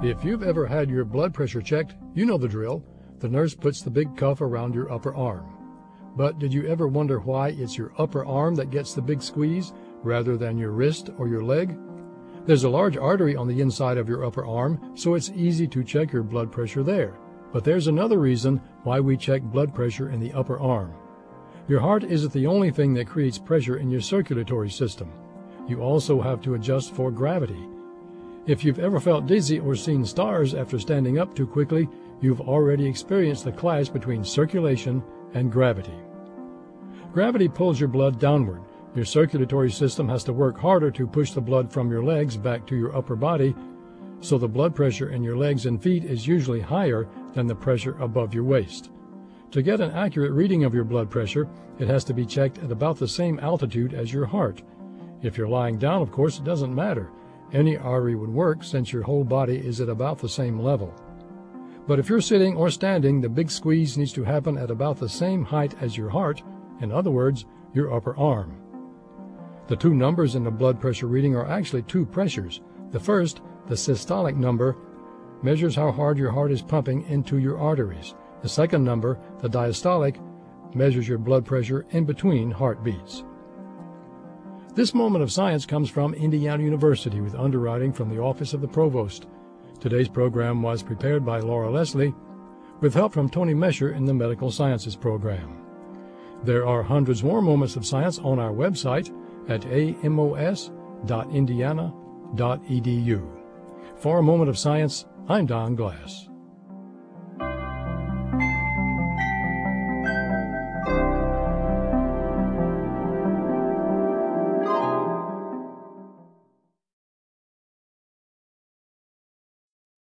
If you've ever had your blood pressure checked, you know the drill. The nurse puts the big cuff around your upper arm. But did you ever wonder why it's your upper arm that gets the big squeeze rather than your wrist or your leg? There's a large artery on the inside of your upper arm, so it's easy to check your blood pressure there. But there's another reason why we check blood pressure in the upper arm. Your heart isn't the only thing that creates pressure in your circulatory system. You also have to adjust for gravity. If you've ever felt dizzy or seen stars after standing up too quickly, you've already experienced the clash between circulation and gravity. Gravity pulls your blood downward. Your circulatory system has to work harder to push the blood from your legs back to your upper body, so the blood pressure in your legs and feet is usually higher than the pressure above your waist. To get an accurate reading of your blood pressure, it has to be checked at about the same altitude as your heart. If you're lying down, of course, it doesn't matter. Any artery would work since your whole body is at about the same level. But if you're sitting or standing, the big squeeze needs to happen at about the same height as your heart, in other words, your upper arm. The two numbers in the blood pressure reading are actually two pressures. The first, the systolic number, measures how hard your heart is pumping into your arteries. The second number, the diastolic, measures your blood pressure in between heartbeats. This moment of science comes from Indiana University with underwriting from the Office of the Provost. Today's program was prepared by Laura Leslie with help from Tony Mesher in the Medical Sciences program. There are hundreds more moments of science on our website at amos.indiana.edu. For A Moment of Science, I'm Don Glass.